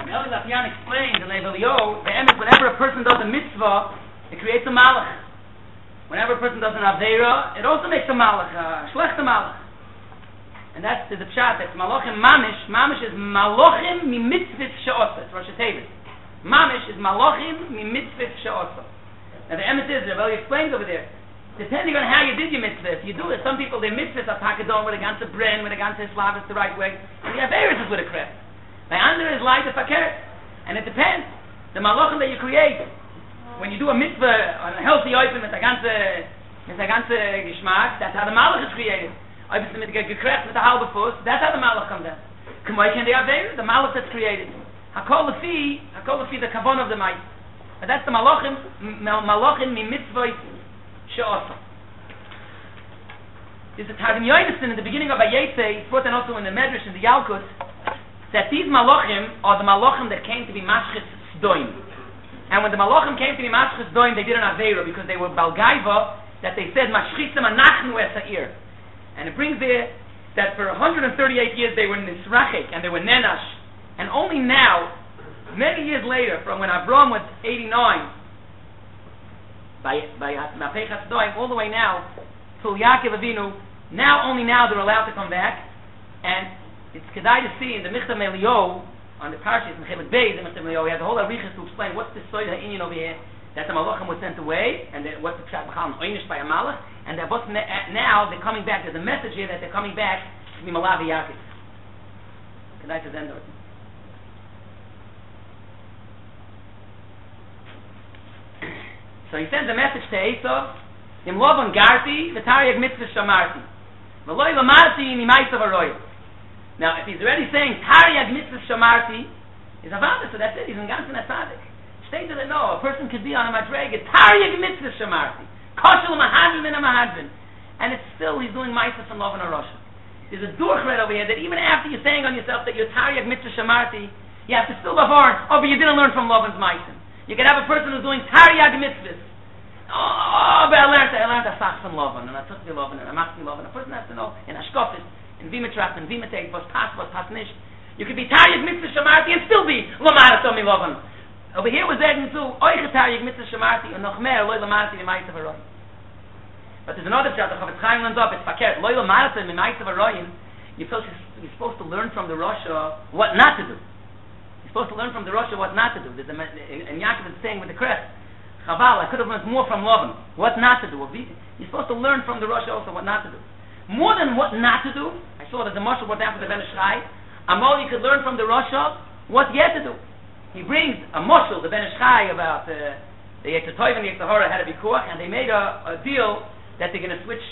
Eli Lafian explains in Levelio, whenever a person does a mitzvah, it creates a malach. Whenever a person does an avera, it also makes a malach, a shlechte malach. And that's the pshat. That's malachim mamish. Mamish is malachim mi mitzvah she'osa. It's Rosh Hashanah. Mamish is malachim mi mitzvah she'osa. Now the emes is, Rabbi explains over there, depending on how you did your mitzvah. If you do it, some people their mitzvahs are takadon with a ganze bren, with a ganze slavis the right way, and the averis is with a kref. The under is light of fakir, and it depends. The malachim that you create when you do a mitzvah on a healthy open with a ganze geschmack, that's how the malach is created. Obviously with gekreft with the halbe fuss, that's how the malach comes in. K'moy ken the averis, the malach that's created. Hakol lefi the kavon of the might. But that's the malachim mi mitzvah she'osa. There's a Targum Yonason in the beginning of Vayetze, it's put and also in the Medrash in the Yalkut, that these malachim are the malachim that came to be mashchis sdoim. And when the malachim came to be mashchis sdoim, they did an aveira because they were balgaiva, that they said mashchisim anachnu esa'ir. And it brings there that for 138 years they were nisrachik and they were nenash, and only now, many years later, from when Avram was 89, by Mapechat Sdoim, all the way now till Yaakov Avinu, only now they're allowed to come back. And it's kedai to see in the Michtav Melio on the Parshas Mechelet Beis, the Michtav Melio, he has a whole arichas to explain what's the soy ha'inyan over here, that the malachim was sent away, and that what's the pshat b'chal oinish by a malach, and that what's now they're coming back. There's a message here that they're coming back to be Malav Yaakov. Kedai to Zendor. So he sends a message to Esav, Im Lovon Garti, V'Taryag Mitzvah Shamarti. V'Loi Lamarti Nimaisav Aroy. Now, if he's already saying Taryag Mitzvah Shamarti, he's Avada, so that's it, he's in Gansen Atzadik. State that no, a person could be on a Madrega, Taryag Mitzvah Shamarti. Koshel Mahadrin and a Mahadrin. And it's still, he's doing Maisa from Lovon Arosha. There's a durchred over here that even after you're saying on yourself that you're Taryag Mitzvah Shamarti, you have to still bavor, but you didn't learn from Lovon's Maisa. You could have a person who's doing Taryag mitzvahs. But I learned a sach from Lovon, and I took the Lovon, and I machti Lovon. A person has to know in Ashkofis, in Vimetracht, in Vimeteg, was pas nicht. You could be Taryag mitzvah shamarti and still be Lomar Tomi Lovon. Over here was adding to Oiche Taryag mitzvah shamarti and noch mehr Loi Lomarti Mimaitzav Aroyin. But there's another pshat that Chavetz Chaim learns up. It's fakert Loi Lomarti Mimaitzav Aroyin. You're supposed to learn from the Rasha what not to do. You're supposed to learn from the Rasha what not to do. And Yaakov is saying with the crest, Chaval, I could have learned more from Lovon. What not to do. You're supposed to learn from the Rasha also what not to do. More than what not to do, I saw that the Marshal brought down for the Ben Ishchai, Amol, you could learn from the Rasha what yet to do. He brings a Marshal, the Ben Ishchai, about the Yetzer Tov and the Yetzer Hara had a bikuach, and they made a deal that they're going to switch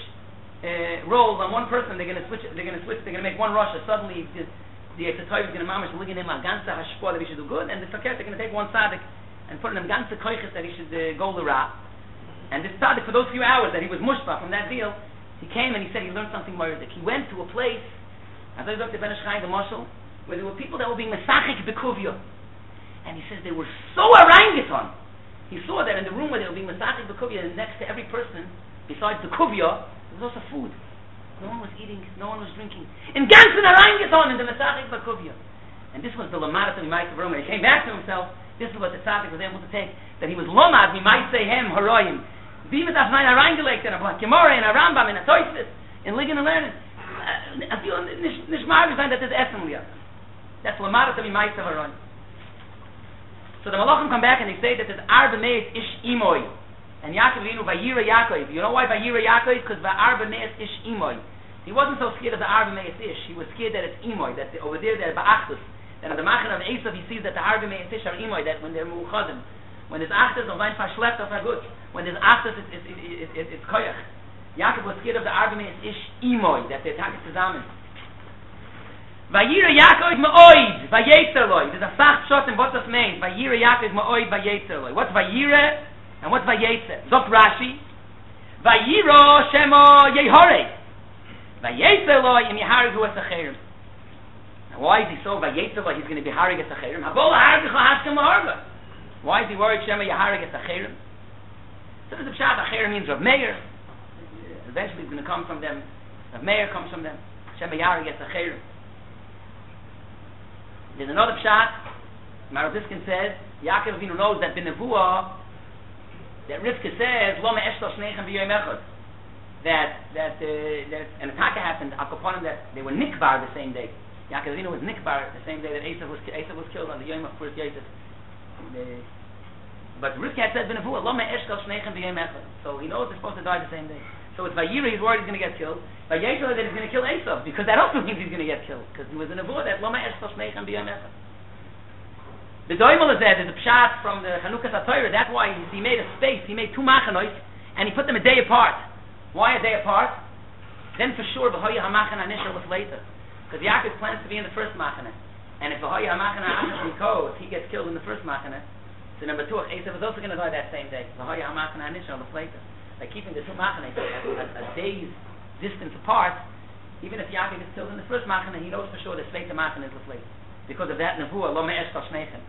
roles on one person. They're going to make one Rasha. Suddenly, the Yetzer Tov is going to mamish look at him a ganze hashpah that he should do good, and the Fakir they're going to take one tzaddik and put in him ganze koiches that he should go the ra. And this tzaddik, for those few hours that he was mushpa from that deal, he came and he said he learned something murdik. He went to a place, as I looked at Ben Ishchai, the Marshal, where there were people that were being mesachik bekuvya, and he says they were so orangutan. He saw that in the room where they were being mesachik bekuvya, next to every person, besides the kuvya, there was also food. No one was eating, no one was drinking. In ganzen orangutan in the mesachik bekuvya. And this was the Lamarat of Mimaitzav Aroyin. When he came back to himself, this is what the tzaddik was able to take, that he was Lomad Mimaitzav Haroyim. Wie mit auf meiner reingelegt in a Black Gemara, in a Rambam, in a Toysvis, in Ligen and Learning. I feel nicht mal sein, that is Essen liya. That's Lamarat of Mimaitzav Aroyin. So the Malachim come back and they say that there's Arba Meis Ish Imoy. And Yaakov Avinu Vayira Yaakov. You know why Vayira Yaakov? Because Arba Meis Ish Imoy. He wasn't so scared of the Arba Meis Ish. He was scared that it's Imoy, that over there they're Ba'achtus. And at the Machan of Esav he sees that the Arba Meis Ish are Imoy, that when they're Mu'chadim. When there's Achtus, no Wein verschleppt auf gut. When there's Achtus, it's Koyach. Yaakov was scared of the Arba Meis Ish Imoy, that they're talking zusammen. Vayira Yaakov Ma'oid, Vayetzer. There's a fach shot in what this means. Vayira Yaakov Ma'oid, Vayetzer. What's Vayira and what's Vayetzer? Zok Rashi. Vayira Shemo Yehorei. Vayetzer Im Yeharig Hu Esacherim. Now why is he so Vayetzer? He's going to be Harig Esacherim. Habola Harig Chahaskem Harga. Why is he worried Shemo Yeharig Esacherim? So there's a pshat. Acherim means Rav Meir. Eventually it's going to come from them. Rav Meir comes from them. Shemo Yeharig Esacherim. There's another pshat Maravdiskin says, Yaakov Avinu knows that B'Nevuah, that Rivka says, Lo me'eshtal shneichem b'yoyim echad. That an attack happened, Akoponim, that they were nikbar the same day. Yaakov Avinu was nikbar the same day that Esav was killed on the Yom of Puris Yosef. But Rivka had said B'Nevuah, Lo me'eshtal shneichem b'yoyim echad. So he knows they're supposed to die the same day. So it's Vayira, he's worried he's going to get killed. Vayetzel that he's going to kill Esav, because that also means he's going to get killed. Because he was in a Nevuah that Lo me'eshtal shneichem b'yoyim echad. The Doimel is there's a pshat from the Chanukah Torah. That's why he made a space. He made two machanois, and he put them a day apart. Why a day apart? Then for sure, v'hoya hamachana nishar was later, because Yaakov plans to be in the first machana, and if v'hoya hamachana ashas miko, if he gets killed in the first machana, so number two, Esav is also going to die that same day. V'hoya hamachana nishar was later. By keeping the two machana a day's distance apart, even if Yaakov is killed in the first machana, he knows for sure the Sveita machana is with later. Because of that nevuah, lo me'eshtal shneichem.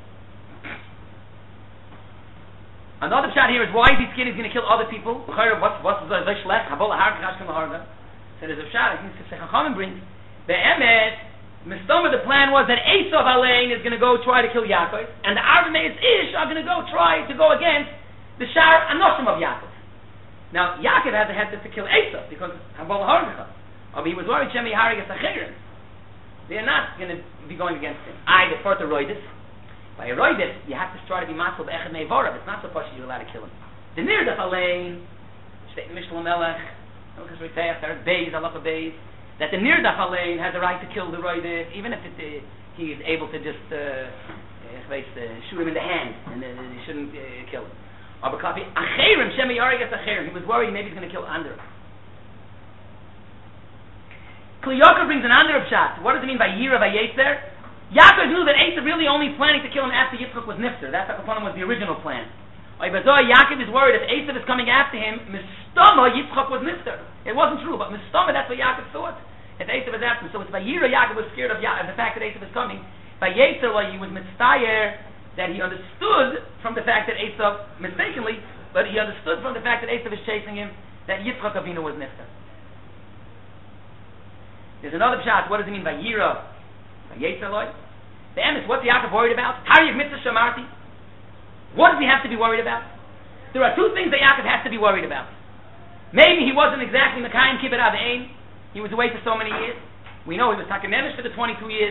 Another pshat here is why is he scared he's going to kill other people? What's the shlech? Habola har k'chashkem laharga. So there's a pshat. I think the Chachamim brings be'emet. Mistoma, the plan was that Esav Alein is going to go try to kill Yaakov, and the Arvameis Ish are going to go try to go against the Shar Anoshim of Yaakov. Now Yaakov has a head to kill Esav because Habola harga. But he was worried Shemi Harigas Achirim. They're not going to be going against him. I defer to Roidis. By Roidis, you have to try to be matzal be'echad me'vorav. It's not so possible you're allowed to kill him. The Nirdach Alein, Shteit Mishlo Melech, Hilchas Ritayach, there's Beis, Halacha Beis, that the Nirdach Alein has a right to kill the Roidis, even if he is able to just shoot him in the hand, and he shouldn't kill him. Abaklapi, Acherim, Shemi Yarigas Acherim. He was worried maybe he's going to kill Andra. Kli Yaakov brings an under of shot. What does it mean by Yira Vayetzer? Yaakov knew that Esav really only planning to kill him after Yitzchak was nifter. That's how was the original plan. Yaakov is worried if Esav is coming after him, Mistama Yitzchak was nifter. It wasn't true, but Mistama, that's what Yaakov thought. If Esav is after him, so it's Vayira Yaakov was scared of the fact that Esav is coming. Vayetzer he was mitztayer that he understood from the fact that Esav mistakenly, but he understood from the fact that Esav is chasing him that Yitzchak Avinu was nifter. There's another pshat. What does it mean by Yira? By Yetzirloi? The emes, what's Yaakov worried about? Haryag mitzvah shamarti. What does he have to be worried about? There are two things that Yaakov has to be worried about. Maybe he wasn't exactly Mekayim Kibbut Avein. He was away for so many years. We know he was Takanemish for the 22 years.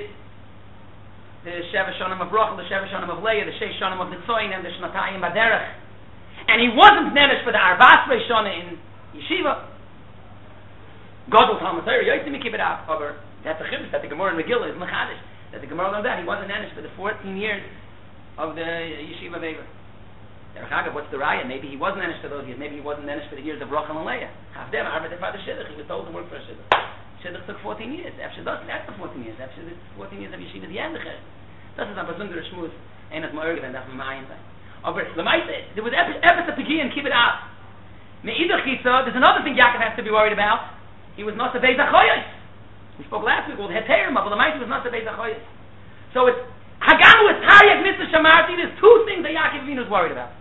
The Sheva Shonim of Rachel, the Sheva Shonim of Leah, the Sheish Shonim of Nitzoin, and the Shnatayim Baderech. And he wasn't Nemish for the Arvasrei Shonim in Yeshiva. Gadol Talmud Torah, Yotzim Kibbut Av. That's a chiddush that the Gemara in Megillah is mechadish. That the Gemara learned that he wasn't Nemish for the 14 years of the Yeshiva Vever. What's the raya? Maybe he wasn't Nemish for those years. Maybe he wasn't Nemish for the years of Rachel and Leah. Havdem Arved Father Shidduch. He was told to work for a Shidduch. Shidduch took 14 years. After that's the 14 years. After the 14 years of Yeshiva, the end of it. Das ist ein besonderer Schmutz. Einer mal irgendwann darf man mal sein. Aber there was Ephes Pegi and Kibbut Av. Me'idach Chitza, there's another thing Yaakov has to be worried about. He was not the Beis HaChoyos. We spoke last week called Heterim, but the Maisi was not the Beis HaChoyos. So it's Haganu is Haryag Mitzvah Shamarti. There's two things that Yaakov Avinu is worried about.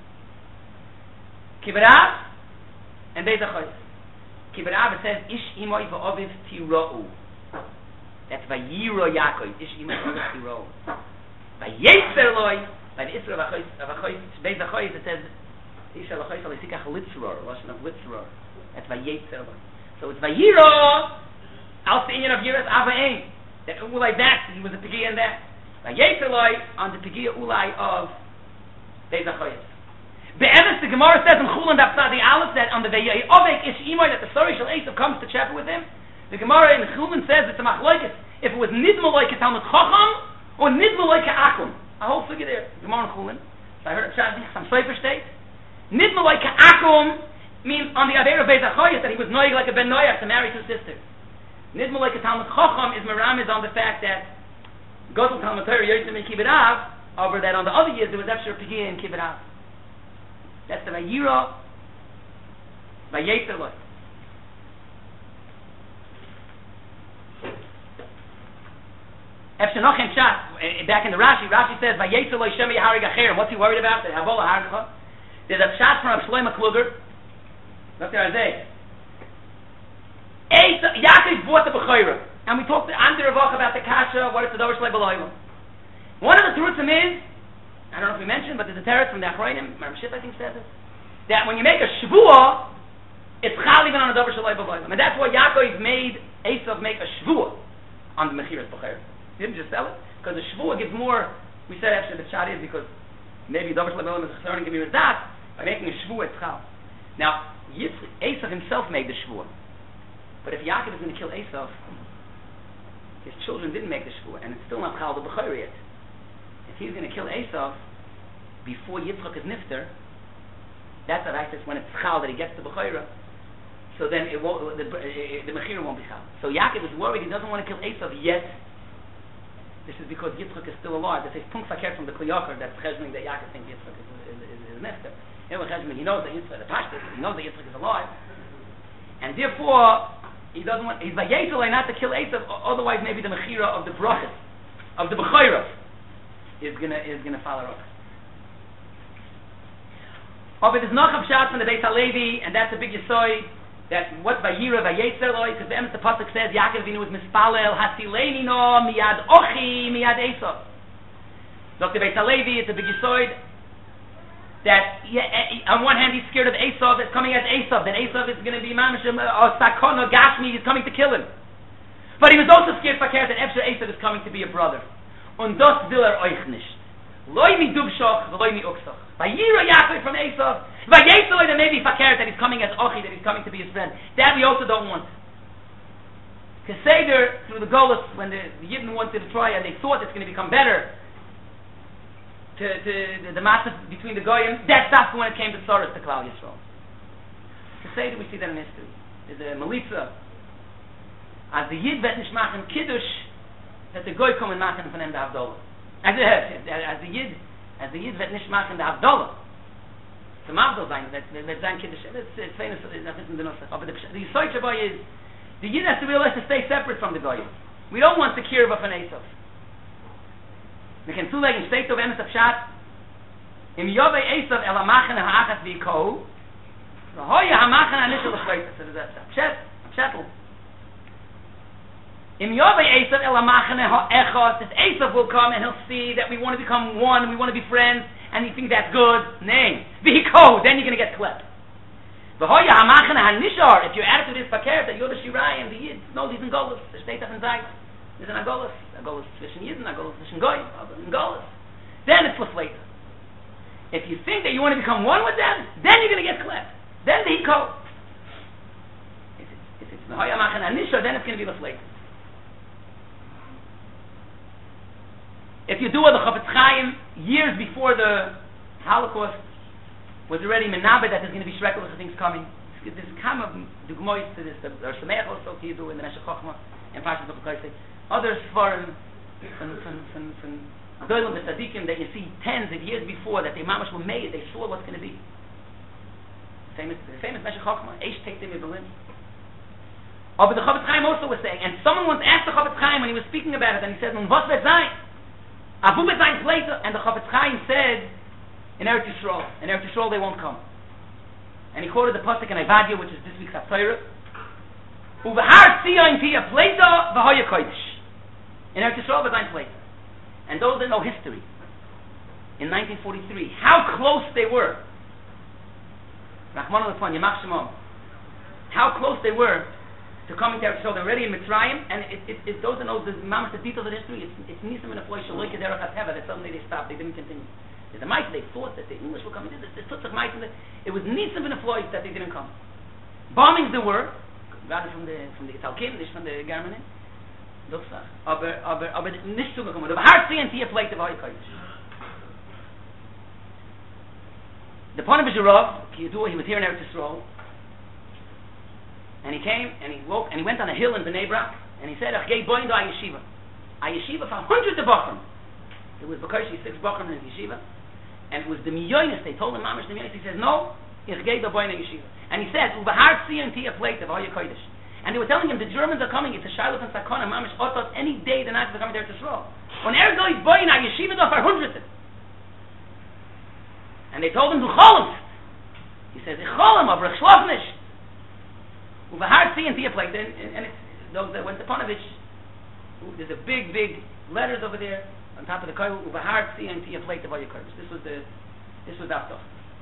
Kibbut Av and Beis HaChoyos. Kibbut Av, it says, Ish Imoi V'Oviv Tira'u. That's Vayiro Yaakov. Ish Imoi V'Oviv Tira'u. Vayetzer Loi, by the Isra of HaChoyos, Beis HaChoyos, it says, Ish HaChoyos Alisikach Litzror, Lashon of Litzror. That's Vayetzer Loi. So it's Vayiro, out the Indian of Yiras Ava'im. That Ulai that, he was a Pegiya in that. Vayetzeloi, on the Pegiya Ulai of Beis HaChoyos. Be'emes, the Gemara says in Chulin Dapsadi Aleph, that on the Vayei Ovek Ish Imoy, that the story Shal Esav comes to chapel with him. The Gemara in Chulin says it's a Machloikis, if it was Nidmo Loike Talmud Chacham, or Nidmo Loike Akum. A whole figure there, Gemara in Chulin. So I heard some Sefer State. Nidmo Loike Akum means on the Aver of Beis HaChoyos that he was noig like a Ben Noach to marry two sisters. Nidmo like a Talmud Chacham is Meramiz on the fact that Gadol Talmud Torah Yotzim in Kibbut Av, over that on the other years there was Efshar Pegiya in Kibbut Av. That's the Vayira Vayetzer Loi. Efshar Nochem Shat, back in the Rashi says Vayetzer Loi Shemi Harig Acher. What's he worried about? The Habola Hargacha. There's a shot from Shlomo Kluger. Look there, Isaiah. Yaakov bought the Bechorah. And we talked under Ravach about the Kasha, what is the Dover Shlei B'Loilam. One of the truths is I don't know if we mentioned, but there's a teretz from the Achronim, Marmship I think says it, that when you make a shvuah, it's chal even on a davar shaloi b'voyim. And that's why Yaakov made Esav make a shvuah on the Mechiras B'cher. He didn't just sell it, because the shvuah gives more. We said actually the shot is because maybe davar shaloi b'voyim is chesron and give me that by making a shvuah it's chal. Now Esav himself made the shvuah, but if Yaakov is going to kill Esav, his children didn't make the shvuah, and it's still not chal the B'cher yet. If he's going to kill Esav before Yitzchak is nifter, that's what I said when it's chal that he gets the B'chayra, so then it won't, the Mechira won't be chal. So Yaakov is worried he doesn't want to kill Esav yet. This is because Yitzchak is still alive. This is Punk Fakir from the Kliyakar that's cheshmening that Yaakov thinks Yitzchak is nifter. He knows that Yitzchak, the Pashtus, he knows that Yitzchak is alive, and therefore he doesn't want. He's vayetzalei not to kill Esav. Otherwise, maybe the Mechira of the brachas of the B'chayra is gonna follow up. But there's no Chavshat from the Beis HaLevi, and that's a big yisoid, that what Vayira Vayetzeloi, because the pasuk says Yaakov Avinu was mispalel hasileini no miyad ochi miyad Esav. Dr. Beis HaLevi, it's a big yisoid that on one hand he's scared of Esav, that's coming as Esav, that Esav is going to be mamish or sakon or gashmi, he's coming to kill him. But he was also scared for that Efsher Esav is coming to be a brother. Und das will euch nicht. Loi mi dubshoch, loi mi uksach. Vayira Yaakov from Esav. Vayetzeloi that maybe fakir that he's coming as Ochi, that he's coming to be his friend. That we also don't want. Keseder, through the Golus, when the Yidden wanted to try and they thought it's going to become better, to the matzah between the Goyim, that stopped when it came to Soros to Klal Yisrael. Keseder, we see that in history. There's a Melitza. As the Yid vet nishmach in Kiddush, that the Goy come and machen von him the Havdalah. As the Yid vet nicht machen the Havdalah. Zum Havdalah sein, that sein Kiddush, it's famous, that isn't the Nusach. But the Yisoid Shabbai is, the Yid has to realize to stay separate from the Goy. We don't want the Kirva von Esav. We can zulegen, steht auf Emes Abshat, im Yovei Esav el ha-machen ha-achas v'yikohu, v'hoya ha-machen ha-nishel l'chleitas. So that's Abshatel. Im Yovei Esav el ha-machen ha-echos, this Esav will come and he'll see that we want to become one, we want to be friends, and you think that's good. Nay. V'yikohu, then you're going to get klept. V'hoya ha-machen ha-nishar, if your attitude is fakir, that you're the Shirai and the Yid, no, these in Golos, the steht auf in Zayt. There's an Agolos zwischen Yidden, Agolos zwischen Goy, Agolos. Then it's Lefleta. If you think that you want to become one with them, then you're going to get klept. Then the Hiko. If it's Mehoya Machen Anisha, then it's going to be Lefleta. If you do what the Chafetz Chaim, years before the Holocaust, was already menabed that there's going to be shrekulach things coming. There's kind of dugmois to this. There's Sameach also to do in the Meshech Chochmah and Parshas B'Chayse. Others foreign from Goyim the Tzadikim that you see tens of years before that the Mamash were made, they saw what's going to be. The famous Meshech Chochmah, Eish Teitim in Berlin. But the Chafetz Chaim also was saying, and someone once asked the Chafetz Chaim when he was speaking about it, and he said, "Was wird sein? Avu wird sein later." And the Chafetz Chaim said, "In Eretz Yisrael they won't come." And he quoted the pasuk in Ivadia, which is this week's Haftarah. Uvahar Tzion Tia Plata v'Hoya Kodesh. In Eretz Yisrael wird sein later. And those that know history, in 1943, how close they were. Rahman al-Fon, Yamach Shemom. How close they were to coming to Eretz Yisrael. They're already in Mitzrayim, and it those that know the details of history, it's Nisim and a Floy Shaloy Kederach HaTeva, that suddenly they stopped, they didn't continue. The mice, they thought that the English were coming. It was Nisim and a Floy that they didn't come. Bombings there were, rather from the Italkim, nicht from the Germanen. Aber nicht zugekommen. Aber hart sehen sie vielleicht der Weihkeit. The Ponevezher Rav, he was here in Eretz Yisrael, and he came and he went on a hill in Bnei Brak, and he said, "Ach gei boin do a yeshiva for hundreds of bachrim." There was Bakashi 6 bachrim in the yeshiva, and it was the miyonis. They told him, "Mamish the miyonis." He says, "No, ich gei do boin a yeshiva." And he said, "Ubahar tziyon tia plate of Hoya Kodesh." And they were telling him the Germans are coming. It's a shiloh and sakona. Mamish otos any day the Nazis are coming there to Yisrael. When Ergo is boin a yeshiva do for hundreds. And they told him, "Du cholim." He says, "Ich cholim, aber ich schlaf nicht." Ubahar tziyon tia plate. And it's those that went to Ponevezher. There's a big letters over there. on top of the koil, ubahar tzi and tia plate of all your curves. This was that stuff.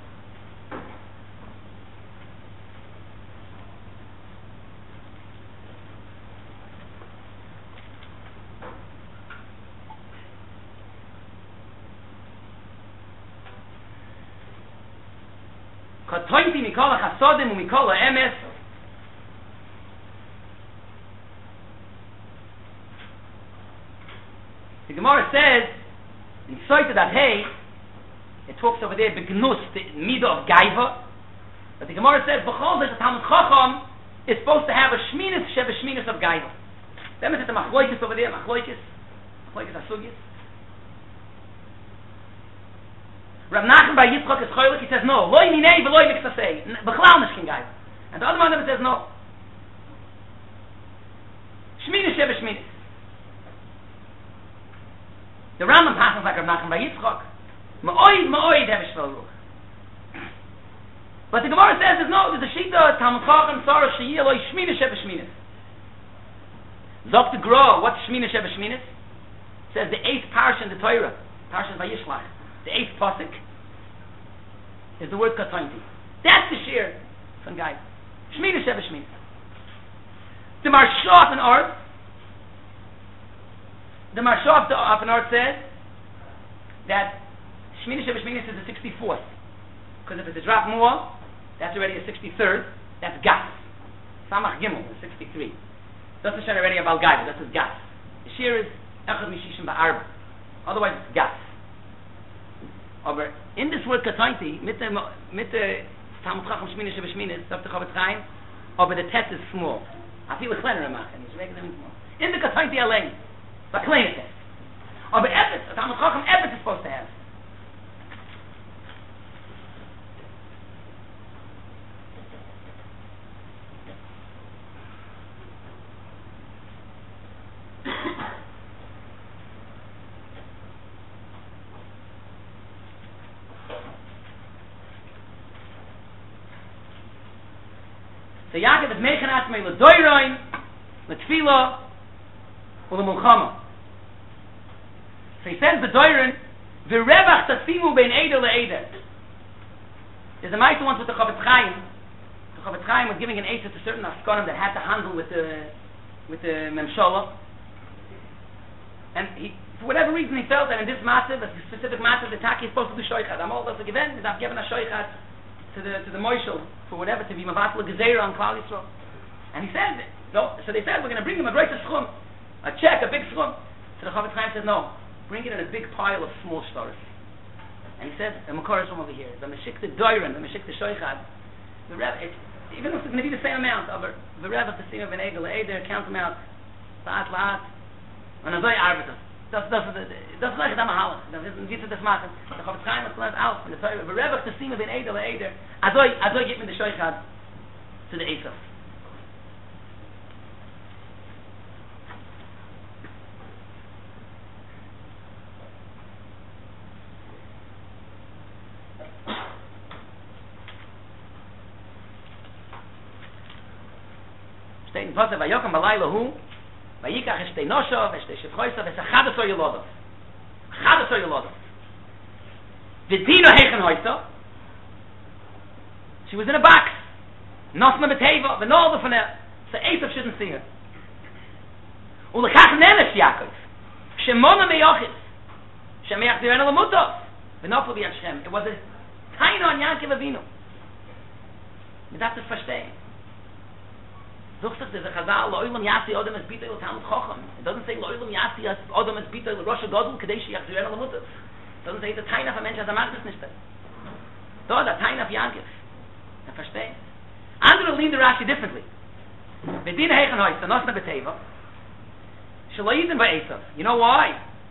Katointi mikola chasodim umikola emes. The Gemara says in Soita that it talks over there begnus the midah of gaiva, but the Gemara says b'chol that the Talmud Chacham is supposed to have a shminis of gaiva. That means that the machloikis over there, machloikis asugis. Rav Nachman by Yitzchak is choilik. He says no, loy minei v'loy miksasei, b'chlal nishkin gaiva. And the other one says no, shminis sheva shminis. The Rambam passes like Rav Nachman by Yitzchak. Ma'oid have a shvel ruch. But the Gemara says there's a shita Talmud Chacham Sarah Sheyeh loy shminis sheva shminis. Zok the Gra, what's shminis sheva shminis? Says the 8th parsha in the Torah, parsha Vayishlach. The 8th pasuk is the word katointi. That's the shear from guys. Shminis sheva shminis. The Marsha in Art. The Marsha of an Art says that shminis sheva shminis is the 64th. Because if it's a drop more, that's already a 63rd. That's gas. Samach Gimel is 63. That's the shear already about guy, but that's his gas. The shear is echad mishishim ba'arba. Otherwise it's gas. Aber in this word katointi, mit the Talmud Chacham shminis sheva shminis, sagt the Chofetz Chaim, aber the tet is small. I feel a kleiner machen. He's making them small. In the katointi alein, the kleiner tet. Aber Evetz, the Talmud Chacham Evetz is supposed to have. So Yaakov is making atmei ledoyroin, letfila, ulemulchama. So he says the doyron, v'revach tasimu bein eder le'eder. There's a mitzvah once with the Chofetz Chaim. The Chofetz Chaim was giving an answer to certain askonim that had to handle with the memshola. And he, for whatever reason, he felt that in this massive, a specific massive, the taki is supposed to do shoichat. I'm all those are given. He's not given a shoichat to the moishel for whatever, to be mavatla gezeira on Klal Yisrael. And he said, no. So they said, we're going to bring him a great schum, a check, a big schum. So the Chofetz Chaim said, no, bring it in a big pile of small stars. And he said, the makor is from over here. The meshik the doiron, the meshik the shoichad, the rev, even if it's going to be the same amount of the rev of the sima ben egel, either count them out, laat, and azoi arbeta. Das like da mahalach. Das wie zu das machen. Da Chofetz Chaim hat gelernt aus von der Torah. Berevach to sima ben edel eder. Azoi gibt mir der Shoichad zu der Esav. Steht in Pasuk Vayokam Balayla Hu. Vayikach eshtei noshov, eshtei shevchoisav, esachadasor yolodov. Achadasor yolodov. V'dino heichen hoisav. She was in a box. Nosma beteva, v'nolva von her. So Esav shouldn't see her. Ulekach nenesh Yaakov. Shemona meyochis. Shemeach direna lamutov. V'nofel b'yad Shem. It was a taino on Yaakov Avinu. You have to verstehen. Sucht sich dieser Chazal, Lo'ilam Yasi Odom es Bita Il Talmud Chacham. It doesn't say Lo'ilam Yasi Odom es Bita Il Rosh HaGodol Kadei Sheyachzirena L'Mutav. It doesn't say the Taina of a Mensch, as a Mann ist nicht. Da, der Taina of Yankov. Verstehen? Andere lean the Rashi differently. Bedina Heichen Hoyz, the Nosna Beteva. Shaloyizim Ba'esav. You know why?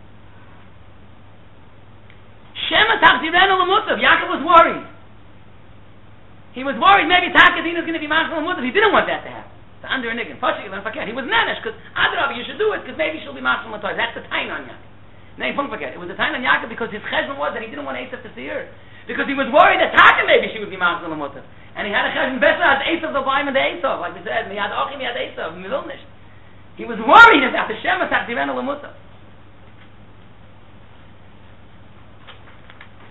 Shema Tachzirena L'Mutav. Yaakov was worried. He was worried maybe Takadina is going to be Machal L'Mutav. He didn't want that to happen. Under a niggun. He was nanish because Adrab, you should do it because maybe she'll be Machal L'Mutav. That's the time on Yaakov. No, you don't forget. It was the time on Yaakov because his cheshbon was that he didn't want Esav to see her. Because he was worried that Taka maybe she would be Machal L'Mutav. And he had a cheshbon better as Esav the Baim and the Esav. Like we said, Miyad Ochim, Miyad Esav, Milnish. He was worried about the Shema Tachzirena L'Mutav.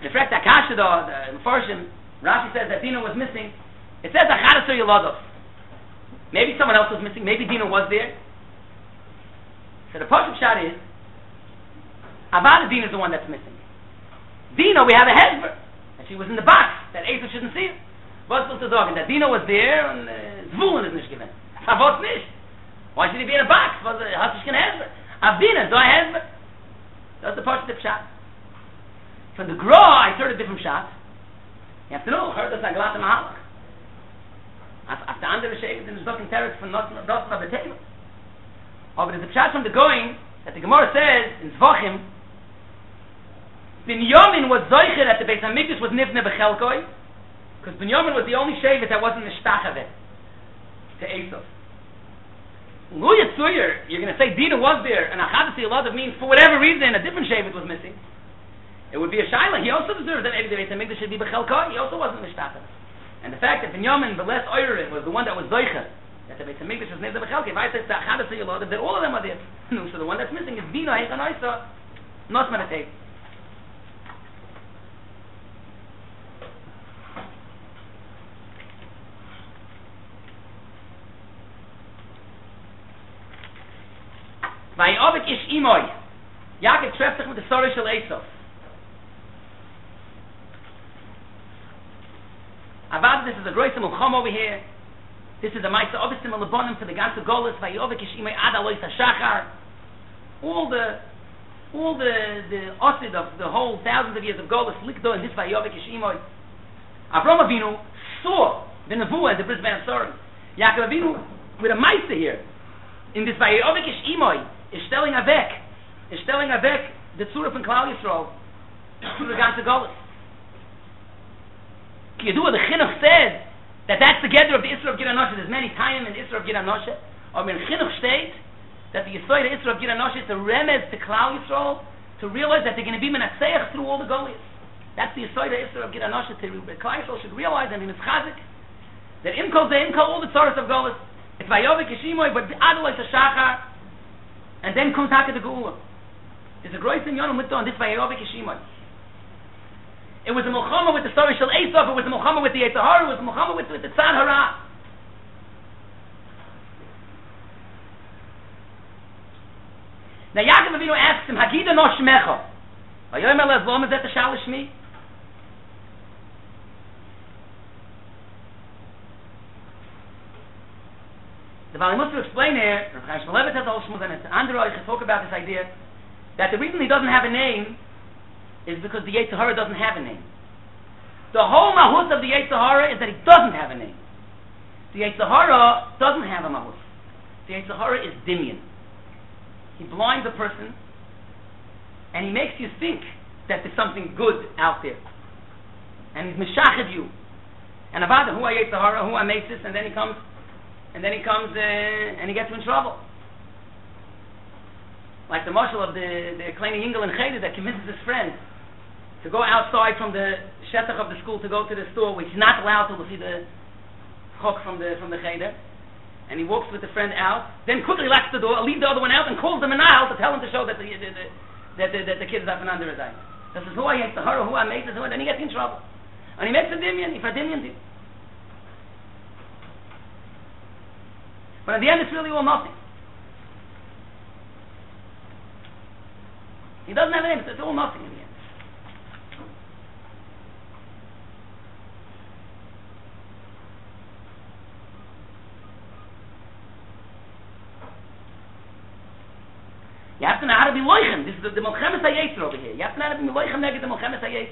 the fact that Kasha, the Mepharshim, Rashi says that Dina was missing. It says Achadaser Yelados. Maybe someone else was missing. Maybe Dina was there. So the Pasuk shot is Avada Dina is the one that's missing. Dina, we have a hezber, and she was in the box that Esau shouldn't see her. What's supposed to dog? And that Dina was there, and Zvulun is nicht given. Avot nicht. Why should he be in a box? Was a Hasish can hezber? Avdina, do I hezber? That's the Pasuk of shot. From the Gra, I heard a different shot. You have to know, heard das Aglat Mahalach. After andere Sheikh, then there's nothing terrorist from not of the table. Oh, but there's a shot from the going that the Gemara says in Zvachim, Binyamin was Zoicher at the Beis HaMikdash was Nivne Bechelkoi, because Binyamin was the only Shevet that wasn't Nishtachaveh to Esau. Lu Yitzuyer, you're going to say Dina was there, and Achadasi Eladav means for whatever reason a different Shevet was missing. It would be a Shaila. He also deserved that maybe the Beis HaMikdash should be Bechelkoi. He also wasn't Nishtachaveh. And the fact that Binyamin, the less Oyrin, was the one that was Zoicher, that the Beis HaMikdash was Nivne Bechelkoi, if I say the Achadasi Eladav, that all of them are there. No, so the one that's missing is Dina Hechanoisa, not Meditate. Vayovik ish imoy. Yaakov trefft sich mit der Sorge shel Esau. Avad, this is a große Milchama over here. This is a Maisa Ovistim Alabonim for the ganze Golis. Vayovik ish imoy ad alois hashachar. All the osid of the whole thousands of years of Golis likdo in this Vayovik ish imoy. Avram Avinu saw the Nevuah in the Brisbane story. Yaakov Avinu with a Maisa here. In this Vayovik ish imoy. Is stelling avek the Tzura from Klal Yisrael to the ganze Golus. Yedua, the Chinuch said that that's the gather of the Isra of Gid HaNoshe. There's many times in the Isra of Gid HaNoshe. Or in Chinuch state that the Yisrael, the Isra of Gid HaNoshe, is a remez to Klal Yisrael to realize that they're going to be menatzeach through all the Goliaths. That's the Yisrael, the Isra of Gid HaNoshe. Klal Yisrael should realize and be mischazik that imkol all the tzaras of Golus. It's Vayovik Yishimoy, but Adolai Shachar. And then comes Haka the Geula. There's a great thing on this Vayovik Yishimoy. It was a Milchama with the story Shel Esau, it was a Milchama with the Yetzer Hara, it was a Milchama with the Tzad Hara. Now Yaakov Avinu asks him, Hagida no Shmecha. Vayomer le Zlom ezet Shalish Mi. The Bali Musar explain here, Rav Chaim Shmulevitz has all Shmuz, and Andrew can talk about this idea, that the reason he doesn't have a name is because the Yetzer Hara doesn't have a name. The whole mahus of the Yetzer Hara is that he doesn't have a name. The Yetzer Hara doesn't have a mahus. The Yetzer Hara is Dimion. He blinds a person, and he makes you think that there's something good out there. And he's Meshachev you. And Avada, who are Yetzer Hara, who are Mesis, and then he comes and he gets in trouble. Like the marshal of the claiming Ingel and Cheder that convinces his friend to go outside from the shetach of the school to go to the store, which he's not allowed to see the chok from the Cheder. And he walks with the friend out, then quickly locks the door, leaves the other one out, and calls the menahel to tell him to show that the kid is up and under his eye. This is who I hate, the horror, who I make this, and then he gets in trouble. And he makes a dimion, if a dimion. But in the end, it's really all nothing. He doesn't have a name, it's all nothing in the end. You have to know how to be loichem. This is the Melchemes HaYetzer over here. You have to know how to be loichem neged the Melchemes HaYetzer.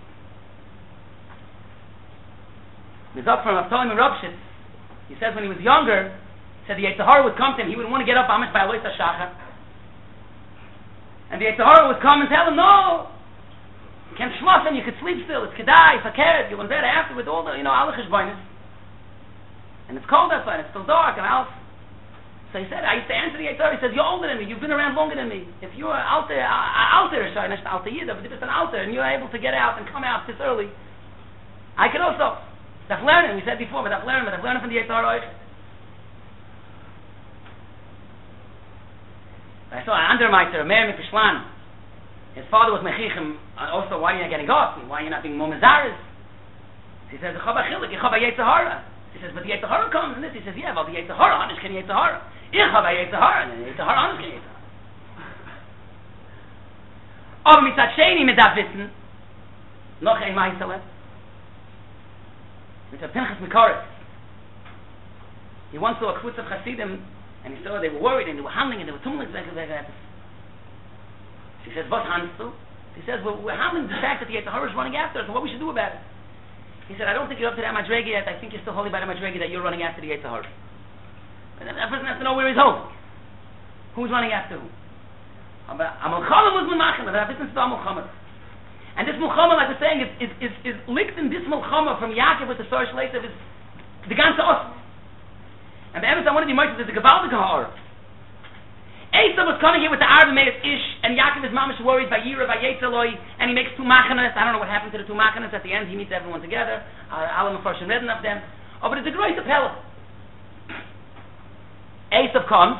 There's up from Avtolim and Rabshitz. He says when he was younger, said the Yetzer Hara would come to him, he would want to get up Amish by Alois HaShachar. And the Yetzer Hara would come and tell him, no, you can't schlafen, you could sleep still, it's kedai, fakeret, you'll in bed after with all the, alle cheshbonis. And it's cold outside, it's still dark, and else. So he said, I used to answer the Yetzer Hara, he says, you're older than me, you've been around longer than me. If you're alter, not alter yid, but if it's an alter, and you're able to get out and come out this early, I can also. That's learning, we said before, but that's learning from the Yetzer Hara. I saw an Andermeister, a Meir Mifishlan, His father was mechichem. Also, why are you not getting off? Why are you not being more mezaris? He says, "Chava chilik, chava yetzahara." He says, "But the yetzahara comes in this." He says, "Yeah, well, the yetzahara anish can yetzahara. Ich chava yetzahara, and the yetzahara anish can yetzahara." Aber mitzad sheni mit darf wissen noch ein Meisele mit der Pinchas Mikoris. He once saw a kvutz of Hasidim, and he saw they were worried and they were handling and they were tumbling. He says, "What handstu?" He says, "Well, we're handling the fact that the Yetzirah is running after us, and what we should do about it." He said, "I don't think you're up to that madrega yet. I think you're still holy by the madrega that you're running after the Yetzirah." And that person has to know where he's holding. Who's running after who? And this Mulchama, like we're saying, is linked in this Mulchama from Yaakov with the Sorish Leisav is the ganze Ost. And the Emes, one of the emotions is the Gewaltige Ha'or. Esav was coming here with the Arbameis Ish, and Yaakov is mamish worried by Yira, by Yetzaloi, and he makes two machanas. I don't know what happened to the two machanas. At the end, he meets everyone together. Alam Mefarshim read enough them. Oh, but it's a great appellate. Esav comes.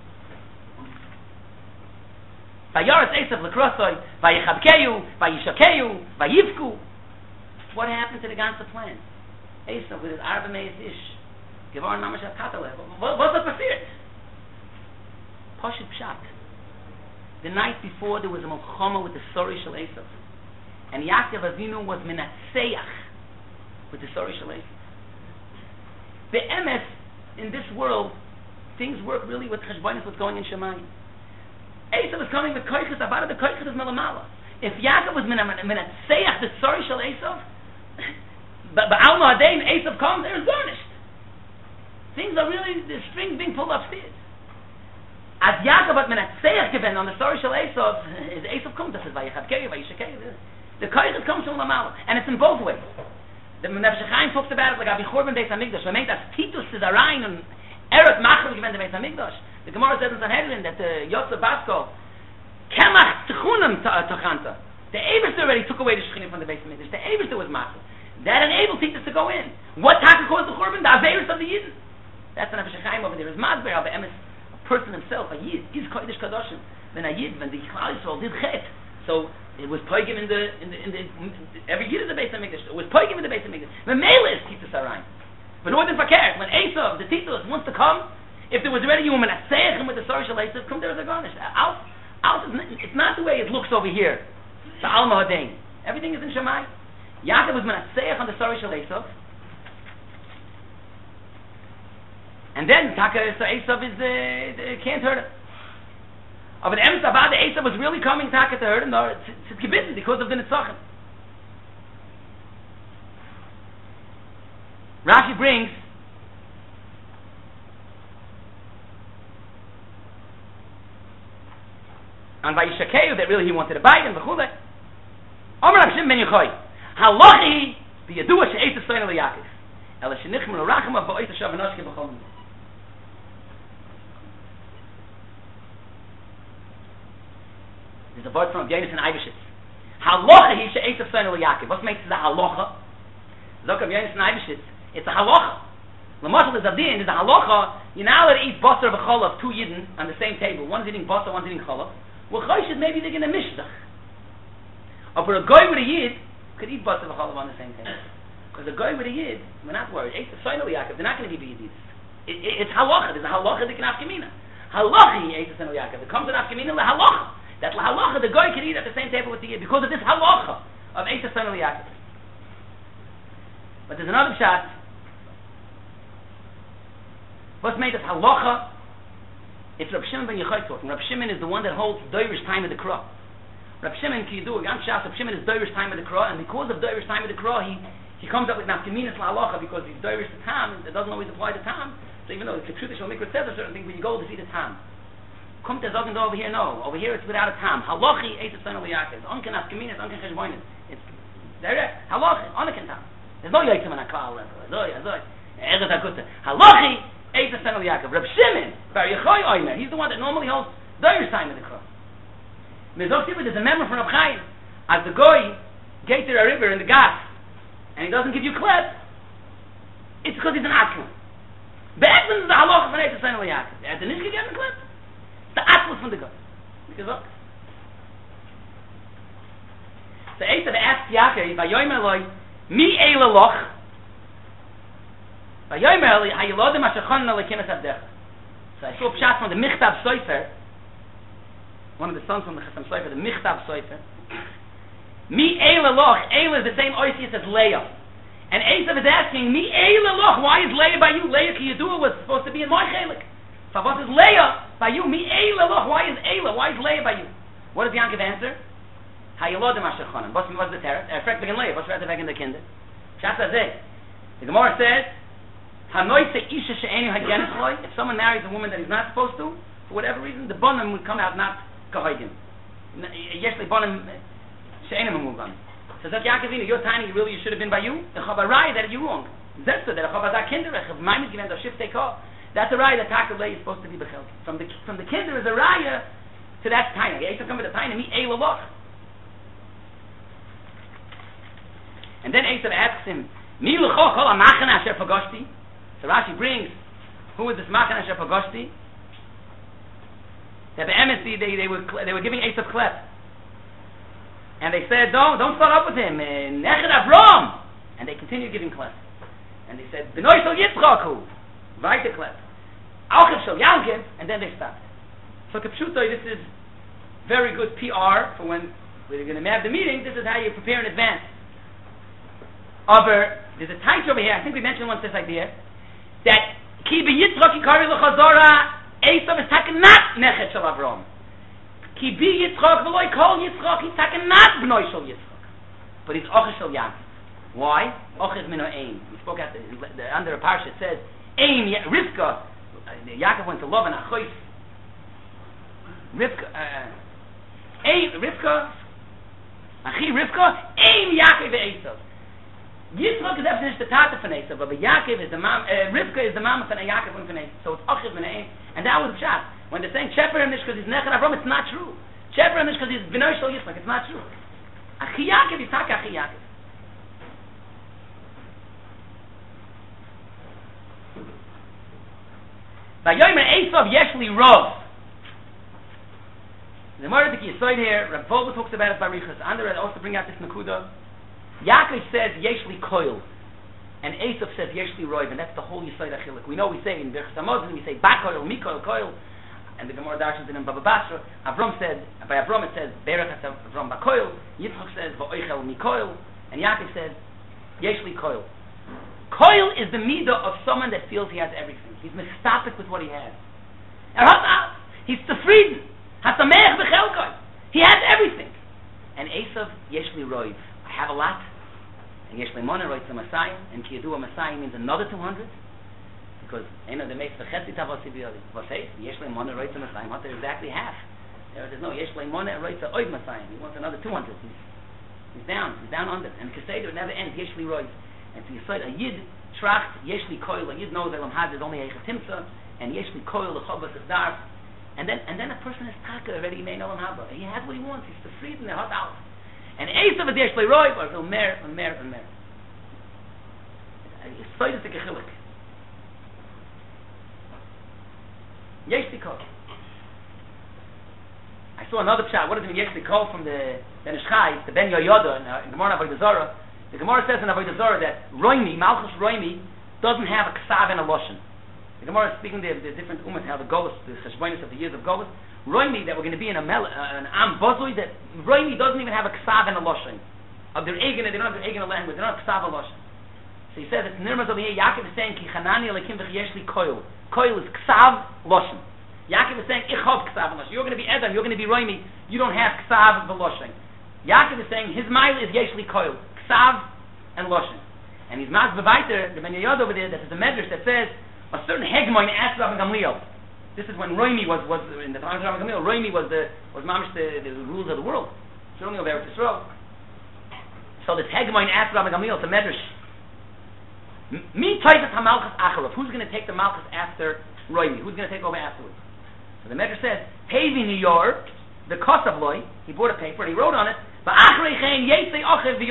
Vayaris Esav lekrosoi, vayichabkeyu, vayishakeyu, vayivku. What happened to the ganze plan? Esav with his Arbameis Ish. Gevar mamish at Katalev. What's the passiert? Pashut Pshat. The night before there was a Mulchama with the Sori Shel Esav. And Yaakov Avinu was Menatseach with the Sori Shel Esav. The Emes, in this world, things work really with Cheshbonis, what's going in Shemayim. Esav is coming with Koiches, Avada the Koiches is Melamala. If Yaakov was Menatseach the Sori Shel Esav, but Alma Hadein, Esav comes, they're garnished. Things are really, the strings being pulled upstairs. As Yaakov hat menatzeach given on the story shel Esav, is Esav comes, das ist vayichabkeyu, vayishakeyu. The koiches comes from Lamal, and it's in both ways. The Nefesh Chaim talks about it like Abi Churban Beis Hamikdash. We made that Titus is a rein and Eretz Machel given the Beis Hamikdash. The Gemara says in Sanhedrin that Yosef Basko Kemach Tchunim Tachanta. The Eberster already took away the Shechina from the Beis Hamikdash. The Eberster was Machel. That enabled Titus to go in. What Taka caused the Churban? The Averis of the Yidden. That's the Nefesh Chaim over there. Is Masber Al Be'emes. Person himself, a Yid, is Kodesh Kadoshim. When a Yid, when the Klal Yisrael did Chet, so it was Poigim in the every Yid is the Beis Hamikdash. It was Poigim in the Beis Hamikdash. The Mele is Titus Arayim. But no one verkehrt. When Esav, the Titus, wants to come, if there was already a woman Aseich with the Sorish Shel Esav, come there as a garnish. It's not the way it looks over here. The Alma Hadein. Everything is in Shammai. Yaakov was Menaseich on the Sorish Shel Esav. And then Taka so Esav is can't hurt him. But the Emes Abad Esav was really coming Taka to hurt him. No, it's gebitten because of the Nitzachim. Rashi brings on Vayishakeyu that really he wanted to bite him. V'chulei. Omer Rav Shimon ben Yochai. Halachi b'yadua she'esav soyin l'Yaakov. Ela shenichmu l'rachama v'ois hashav v'noshke b'chol. There's a word from Yonis and Eibeshitz. Halacha he she'esav soyin l'Yaakov. What makes it a halacha? Zok of Yonis and Eibeshitz. It's a halacha. L'mashal is a din, is a halacha. You're not allowed to eat basar v'cholav, two yidden on the same table. One's eating basar, one's eating cholav. Well, chayshit, maybe they're going to mishdach. Or for a guy with a yid, could eat basar v'cholav on the same table. Because a guy with a yid, we're not worried. Esav soyin l'Yaakov, they're not going to be yidis. It's halacha. There's a halacha that can afkamina. Halacha he esav soyin l'Yaakov. It comes in afkamina l'halacha. That l'halacha, the guy can eat at the same table with the yid because of this halacha of esav soyin l'Yaakov. But there's another shot. What's made of halacha? It's Rav Shimon ben Yochai talking. Rav Shimon is the one that holds Doirish time of the Krah. Rav Shimon, can you do a Gam Shas? Rav Shimon is Doirish time of the Krah, and because of Doirish time of the Krah, he comes up with nafkaminas halacha because he's Doirish the Tam. It doesn't always apply to Tam. So even though the traditional mikra says a certain thing, when you go to see the Tam, come to Zogan over here. No, over here it's without a Tam. Halachi esav soyin l'Yaakov. Onken nafkaminas, onken cheshbonis. It's direct. Halachi, onken Tam. There's no yotzim on a klal. Halachi esav soyin l'Yaakov. Reb Shimon bar Yochai Omer. He's the one that normally holds Doirish time of the Krah. There's a member from Reb Chaim. As the goy gets to a river in the gas, and he doesn't give you kleb, it's because he's an atlan. Be'etzim is the halacha from esav soyin l'Yaakov. At the nishka get the kleb, it's the atlas from the goy. Because look, So Esav asked Yaakov, Vayomer Loi, Mi Eila Loch? Vayomer Loi, Hayilodim Asher Chonina Lekim Es Avdecha. So I saw a shot from the Michtav Sofer, one of the sons from the Chasam Sofer, the Michtav Sofer. Mi Eila Loch, Eila is the same oisius as Leah. And Esav is asking, Mi Eila Loch, why is Leah by you? Leah Kiyadua was supposed to be in my chelik. So what is Leah by you? Mi Eila Loch, why is Eila? Why is Leah by you? What does Yaakov answer? Hayilodim Asher Chonan. What's the terror? Frek begin Leah. What's the back in the kinder? Shatza Zeh. The Gemara says, Hanoise Isha She'enu Hagenis Loi. If someone marries a woman that he's not supposed to, for whatever reason, the bonim would come out not Kahoidim. Yeshli bonim She'enu Mugam. So that Yaakov, you're tiny, really you should have been by you. The Chabarai that you're wrong. That's that Chabazak kinder. If Maimid given the shift take off. That's a raya that Taka Lei is supposed to be bechel. From the kinder is a raya to that tiny. The Esav come with the tiny, Mi Eila Loch. And then Esav asks him, Mi L'cho Kol HaMachana Asher Pagoshti. So Rashi brings, who is this Machana Asher Pagoshti? That the embassy, they were giving Esav klep. And they said, don't start up with him. Nechet Avram. And they continued giving klep. And they said, B'noi Shel Yitzchak hu. Weiter klep. Auchev Shel Yankiv. And then they stopped. So Kipshuto, this is very good PR for when we're going to have the meeting. This is how you prepare in advance. There's a title over here, I think we mentioned once this idea, that Ki B'Yitzchak Yikari L'Chazora Esav is taken not Nechet Shel Avram. Ki B'Yitzchak V'loi Kol Yitzchak, he's taken not B'noi Shel Yitzchak. But he's Ocher Shel Yaakov. Why? Ocher is Mino Ein. We spoke at under a parsha, it says, Ein, Rivka, Yaakov went to love and Achois. Rivka, Achi Rivka, Ein Yaakov Esav. Yitzchak is definitely the tata from Esav, but Yaakov is the mom. Rivka is the mama from Yaakov and from Esav. So it's Achiv and Ein, and that was the shot. When they're saying Sheper Hamish because he's Nechet Avram, it's not true. Sheper Hamish because he's B'nai Shel Yitzchak, it's not true. Achi Yaakov is Taka Achi Yaakov. Vayomer Esav Yeshli Rov. The Gemara Yisod here, Rav Vogel talks about it by Riches. Andre also bring out this Nakuda. Yaakov says Yeshli Koil, and Esav says Yeshli Roiv, and that's the whole Yisod Achilik. We know we say in Birchas Hamazon we say Bakoil, Mikoil, Koil, and the Gemara Darshans in Baba Basra. Avram said, by Avram it says Berachas Avram Bakoil. Yitzchak says Va'oichel Mikoil, and Yaakov says Yeshli Koil. Koil is the midah of someone that feels he has everything. He's mistapic with what he has. He's zufrieden. Hasameach b'chelkoi. He has everything. And Esav Yeshli Roiv. I have a lot. And Yeshli Mona writes a Messiah, and Kiyadu a Messiah means another 200. Because the makes the Chesed Tavasi B'yodi. What says? Yeshli Mona writes a Messiah. What is exactly half? There's no Yeshli Mona writes a Oid Messiah. He wants another 200. He's down under. And Keseder would never end. Yeshli Roiv. And so you say a Yid tracht Yeshli Koil. A Yid knows that Lam Had is only Eichet Timsa, and Yeshli Koil the Chabas is Darf. And then a person is taka already. He may know Lam Haba. He has what he wants. He's the freedom. They're hot out. And Esav is Yeshli Roiv or Vil Mer. Soy is the Gechilik. Yeshli Koil. I saw another pshat. What does it mean Yeshli Koil from the Ben Ishchai, the Ben Yoyoda, in Gemara Avodah Zarah? The Gemara says in Avodah Zarah that Roimi, Malchus Roimi, doesn't have a ksav and a loshen. The Gemara is speaking the different ummahs, how the Golos, the cheshbonis of the years of Golos. Roimi, that we're going to be in an Am Bozoi, that Roimi doesn't even have a ksav and a loshen. Of their Egen, they don't have their Egen language, they don't have ksav and loshen. So he says it's Nirmaz over here, Yaakov is saying, Ki chanani alekim v'chiyeshli koil. Koil is ksav loshen. Yaakov is saying, Ich hab ksav and loshen. You're going to be Edom, you're going to be Roimi, you don't have ksav and loshen. Yaakov is saying, his mile is yeshli koil. Ksav and loshen. And he's mas bevaiter, the Ben Yoyod over there, that is a medrash that says, a certain hegemon asked Rabbi Gamliel. This is when Roimi was in the time of Rabbi Gamliel. Roimi was mamish the rules of the world. Certainly of Eretz Yisrael. So this hegemon asked Rabbi Gamliel, it's a medrash. Mi taifas hamalchus acharov. Who's going to take the malchus after Roimi? Who's going to take over afterwards? So the medrash says, Hevi New York, the Kosav Loi, he bought a paper and he wrote on it, he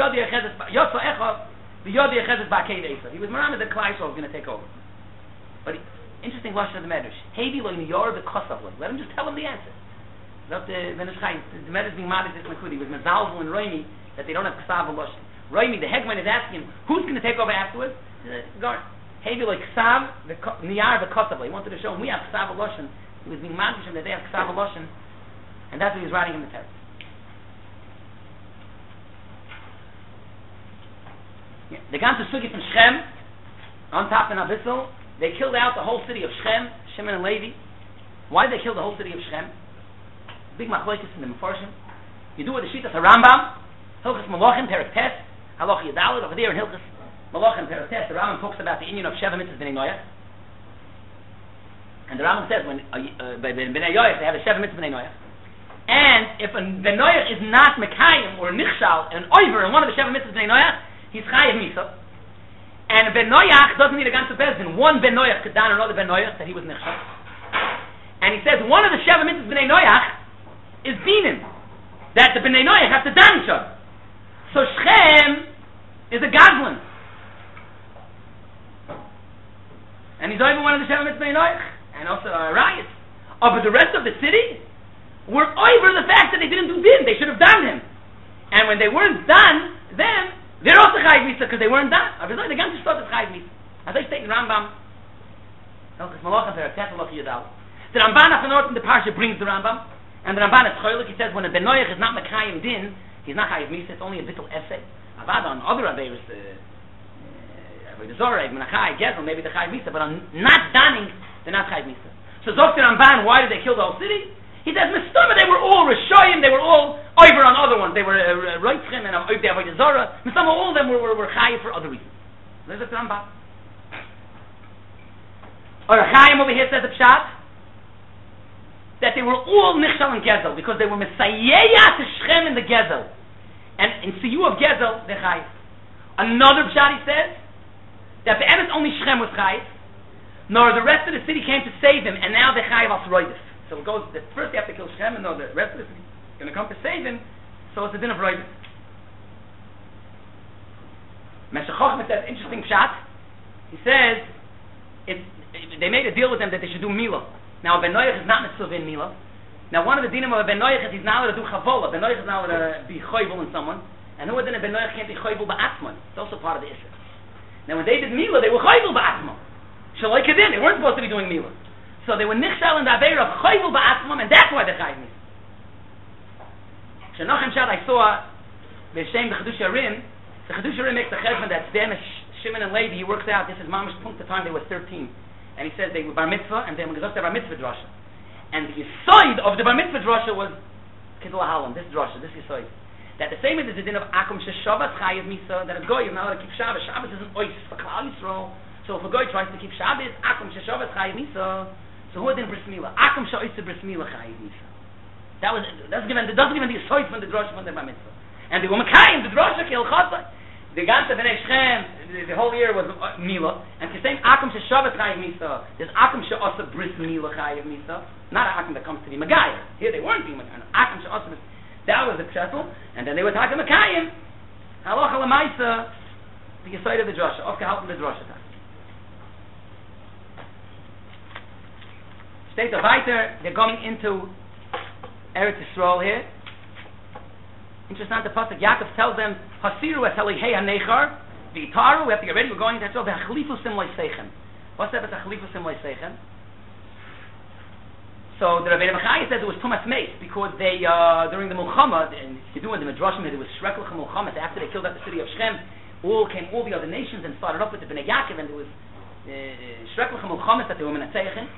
was Maram that Kleisel was going to take over. But interesting lashon of the medrash. Hevi Loi New York, the Kosav Loi. Let him just tell him the answer. The medrash being mad at this Makudi was Mezalzel and Roimi. that they don't have Ksav Loshen. Raimi, the Hegman is asking him, who's going to take over afterwards? Guard. Hevi like Ksav, the Niyar, the Kosava. He wanted to show him, we have Ksav Loshen. He was being magic that they have Ksav Loshen. And that's what he was writing in the text. Yeah. The ganze Sugi from Shechem, on top in Abyssal, they killed out the whole city of Shechem, Shimon and Levi. Why did they kill the whole city of Shechem? Big machlokes in the Mefarshim. You do with the sheet of the Rambam, Hilchas Malachim, Perek Tes, Halach Yadalit, over there in Hilchas Malachim, Perek Tes, the Rambam talks about the union of Sheva Mitzvahs B'nai Noach. And the Rambam says, when by B'nai Noach, they have a Sheva Mitzvahs B'nai Noach. And if a B'nai Noach is not Mekayim or Nichshal, an Oiver in one of the Sheva Mitzvahs B'nai Noach, he's Chayiv Misa. And a Ben Noach doesn't need a ganze Bezdin. One Ben Noach could down another Ben Noach that he was Nichshal. And he says one of the Sheva Mitzvahs B'nai Noach is Dinim, that the B'nai Noach have to down each other. So Shechem is a Gazlan. And he's over one of the Sheva Mitzvahs B'nai Noach, and also a Riot. But the rest of the city were over the fact that they didn't do Din. They should have done him. And when they weren't done, then they're also Chayiv Misa because they weren't done. The ganze Stot is Chayiv Misa. As I state in Rambam, Hilchas Malachim, Perek Tes, Halach Yadalit. The Ramban up north in the Parsha brings the Rambam, and the Ramban is choilik. He says when a Ben Noach is not Mekayim Din, he's not Chayiv Misa. It's only a bittul essay. Avada on other Averis, Avodah Zorah, Menachai, Gezel, maybe the Chayiv Misa, but on not donning, they're not Chayiv Misa. So Zok the Ramban, why did they kill the whole city? He says Mistama, they were all Rishoyim, they were all over on other ones. They were Reitzchim and Avodah Zorah. Mistama, all of them were Chayiv for other reasons. There's the Ramban. Or Chaim over here says the Pshat, that they were all Nichshal and Gezel, because they were Messiah to Shechem in the Gezel. And in Siyu of Gezel, they're Chayiv. Another Pshat, he says, that the Emes only Shechem was Chayiv, nor the rest of the city came to save him, and now they're Chayiv as Roidif. So it goes, that first they have to kill Shechem, and now the rest of the city is going to come to save him, so it's a din of Roidif. Meshech Chochmah says, interesting Pshat, he says, they made a deal with them that they should do Milah. Now, a Ben Noach is not mitzvah in Mila. Now, one of the dinim of a Ben Noach is he's not allowed to do chavola. Ben Noach is not allowed to be choyvul in someone. And who within a Ben Noach can't be choyvul ba'atzman? It's also part of the issue. Now, when they did Mila, they were choyvul ba'atzman. Shaloi kedin, they weren't supposed to be doing Mila. So they were nichshal in the aveir of choyvul ba'atzman, and that's why they're chayiv Mila. Shenochem Shad, I saw, B'Shem the Chedush Harim makes the cheshbon that them, Shimon and Levi, he works out, this is mamish punkt the time they were 13. And he says they were bar mitzvah, and they were gesagt bar mitzvah drasha. And the yisoid of the bar mitzvah drasha was Kidul Halam, this drasha, this yisoid. That the same is the din of Akum Sheshavas Chayiv Misa, that a goy is not allowed to keep Shabbos. Shabbos isn't ois for Klal Yisrael. So if a goy tries to keep Shabbos, Akum Sheshavas Chayiv Misa. So who did Bris Milah? Akum Sha'ois Bris Milah Chayiv Misa. Doesn't give the yisoid from the drasha from the bar mitzvah. And they were Mekayim, the drasha Kil Chasai. The ganze Bnei Shechem, the whole year was Mila, and the same Akum Sheshavas Chayiv Misa. There's Akum She'asa Bris Milah Chayiv Misa, not an Akum that comes to be Megayah. Here they weren't being Megayah. Akum She'asa Bris, that was the Pshatul, and then they were talking Mekayim. Halacha L'maisa, the Yesod of the Drasha, Ofka help in the Drasha. State of Weiter, they're going into Eretz Yisrael here. Interesting, the pasuk Yaakov tells them, "Hasiru es Elihei hanechar, v'itaru." We have to get ready. We're going to tell the Hachlifu Simlei Seichem. What's that? It's Hachlifu Simlei Seichem. So the Rabbeinu Machai says it was Tumas Meis because they during the Mulchama, and you do in the Midrashim that it was Shreklach Mulchama after they killed out the city of Shechem. All the other nations and started up with the Bnei Yaakov, and there was Shreklach Mulchama that they were Menatzeichin.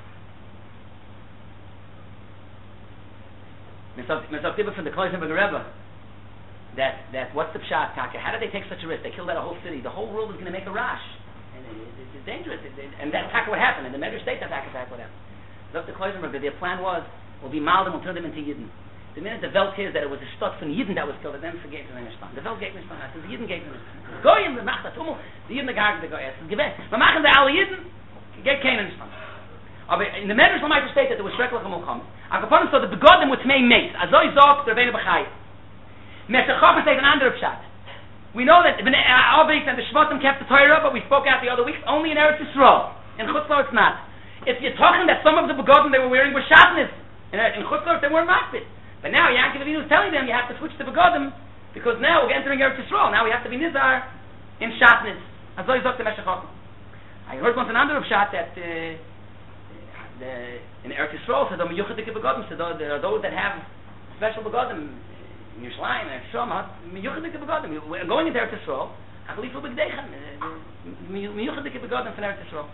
Myself Tibba from the Kloisenberg Rebbe. That what's the pshat taka? How did they take such a risk? They killed out a whole city. The whole world is going to make a rash, and it's dangerous. And that's taka what happened. And the Medrash states that taka what happened. Dr. Kloisenberg, their plan was, we'll be mild and we'll turn them into Yidden. The minute the Welt hears that it was a stot from Yidden that was killed, then forget to understand. The Welt gave me understand. I said the Yidden gave me understand. Goyim the macht atumul. The Yidden the gag the goyim. I said gebet. We machen the alle Yidden. Get kein understand. Aber in the Medrash Lamai state that there was Shreklach Mulchama. Akaponim so the begodim with Tmei Meis. Azoi zog the Rabbeinu Bachai. Meshech Chochmah says an under pshat. We know that Bnei Avos and the Shvatim kept the Torah, but we spoke out the other week only in Eretz Yisrael. In Chutz La'aretz it's not. If you're talking that some of the begodim they were wearing were shatnez, in Chutz La'aretz they weren't makbid. But now Yaakov Avinu is telling them you have to switch the begodim because now we're entering Eretz Yisrael. Now we have to be nizar in Shatnez. As I talked to Meshach Chochmah. I heard once another of Shat that in Eretz Yisrael, so the miyuchadik begodim, so there are those that have special begodim in Yerushalayim and Eretz Yisrael. Miyuchadik begodim. We're going into Eretz Yisrael. Achlifu b'gdeichem. Miyuchadik begodim from Eretz Yisrael.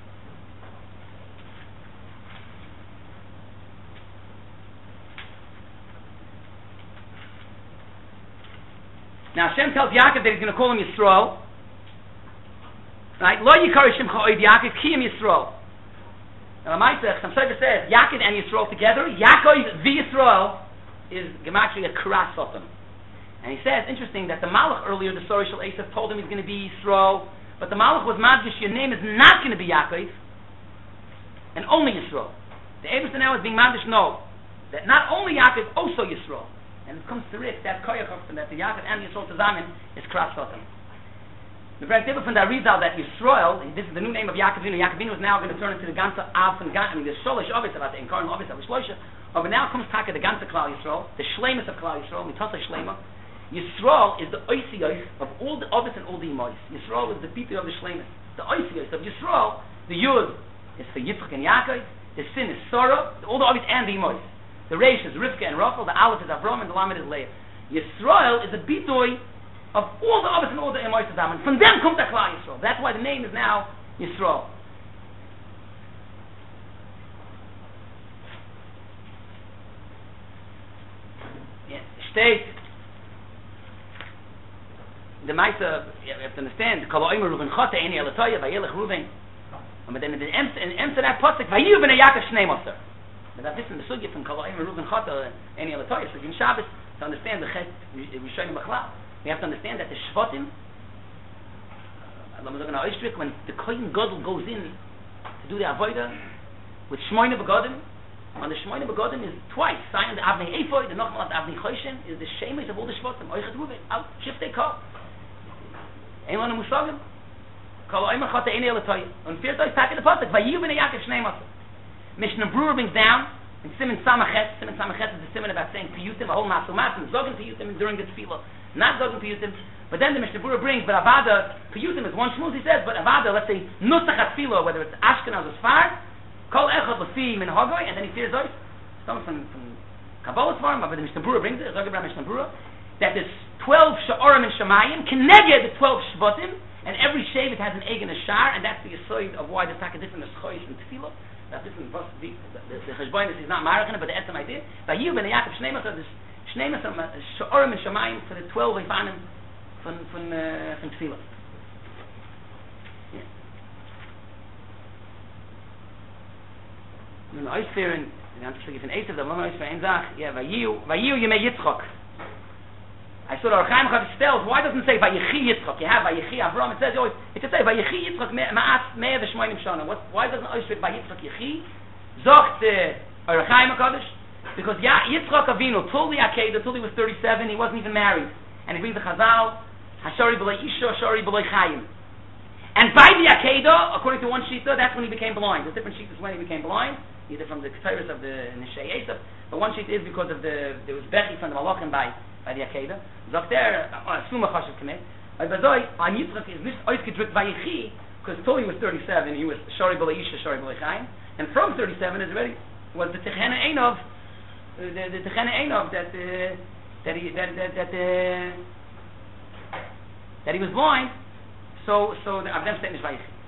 Now Hashem tells Yaakov that he's going to call him Yisrael. Right? Lo yikar Shimcha oid Yaakov ki Yisrael. Now Lamaisech, some Sefer says Yaakov and Yisrael together. Yaakov the Yisrael is gematria Kras Sotam. And he says, interesting, that the Malach earlier, the Sori Shel Esav, told him he's going to be Yisrael, but the Malach was madgish, your name is not going to be Yaakov, and only Yisrael. The Eberster now is being madgish, no, that not only Yaakov, also Yisrael. And it comes to Rick, that koyach that the Yaakov and Yisrael zusammen is Kras Sotam. The Frank Tibber from the Arizal that Yisrael, this is the new name of Yaakov Avinu. Yaakov Avinu is now going to turn into the ganze Av and Gan. I mean, the Sholish Ovis about the Inkarn Ovis of Shloisha. But now comes Taka the ganze Klal Yisrael, the Shlemus of Klal Yisrael, Mitasa Shlema. Yisrael is the Oisios of all the Ovis and all the Imois. Yisrael is the people of the Shlemus. The Oisios of Yisrael, the Yud is for Yitzchak and Yaakov. The Sin is Sorah, all the Ovis and the Imois. The Reish is Rivka and Rachel, the Aleph is Avram, and the Lamed is Leah. Yisrael is a bitoy of all the Ovis and all the Emois Zaman. From them comes the Klal Yisrael. That's why the name is now Yisrael. State the Maisa, you have to understand, Kol Omer Ruven Chote, Eni Elatoya, Vayelech Ruven. But then in the end of that pasuk, Vayiyu ben Yaakov Shnei Moser. But that this in the sugya from Kol Omer Ruven Chote, Eni Elatoya, so in Shabbos, to understand the Chet Rishonim B'Chlal, we have to understand that the Shvatim, when the Kohen Gadol goes in to do the Avodah with Shmoyne Begodim, on the Shmoyne Begodim is twice. Sign the Avnei Ephod, the Nochmal the Avnei Choshen is the Shemesh of all the Shvatim. Oichet Ruven, out Shiftei Kol. Ein Lanu Musagim. Kol Omer Chote Eni Elatoya. On first is talking the pasuk. Vayiyu ben Yaakov Shnei Moser. Mishnah Brewer brings down in Siman Samachet. Siman Samachet is the siman about saying Piyutim, a whole Masu Masim, Zogin Piyutim during the Tefillah, not Zogin Piyutim. But then the Mishnah Brewer brings, but Avada Piyutim is one shmuz. He says, but Avada, let's say Nusach Tefillah, whether it's Ashkenaz or Sfard, Kol Echad Lefi Min Hagoi, and then he fears Zois. Some from Kabbalah's form, but the Mishnah Brewer brings it. Zogin Mishnah Brewer, that there's 12 Sha'orim and Shemayim, Keneged the 12 Shvatim, and every Shevet has an egg and a shar, and that's the yesod of why there's like a different Chois and Tefillah. That's different. The Cheshbonis is not Marachin, but the Etzem idea. Vayiyu ben Yaakov Shnei Moser, there's Shnei Moser Sha'orim and Shemayim for the 12 Ifanim from Tefillah. Nun ausführen, die ganze Stücke von Esav, da wollen wir ausführen, Zach, ja, Vayiyu Yemei Yitzchok. I saw the Archaim Chav spells, why doesn't it say Vayichi Yitzchok? You have Vayichi Avram, it says always, it should say Vayichi Yitzchok Ma'at Me'eh V'Shmoynim Shana. Why doesn't it say Vayitzchok Yichi? Zocht Archaim HaKadosh, because Yitzchok Avinu, till the Akedah, till he was 37, he wasn't even married. And he reads the Chazal, Hashari B'lei Isha, Hashari B'lei Chayim. And by the Akedah, according to one Shita, that's when he became blind. There's different Shitas when he became blind, either from the Ketores of the Neshei Esav, but one Shita is because of there was Bechi from the Malachim by the Akedah. Sagt Suma Chashav Kemet. But on Yitzchak is nicht ausgedrückt Vayichi, because till he was 37, he was Shari B'lei Isha, Shari B'lei Chayim, and from 37 is already was the Techena Einov, the Techena Einov that he was blind. So the Avdem State is Vayichi.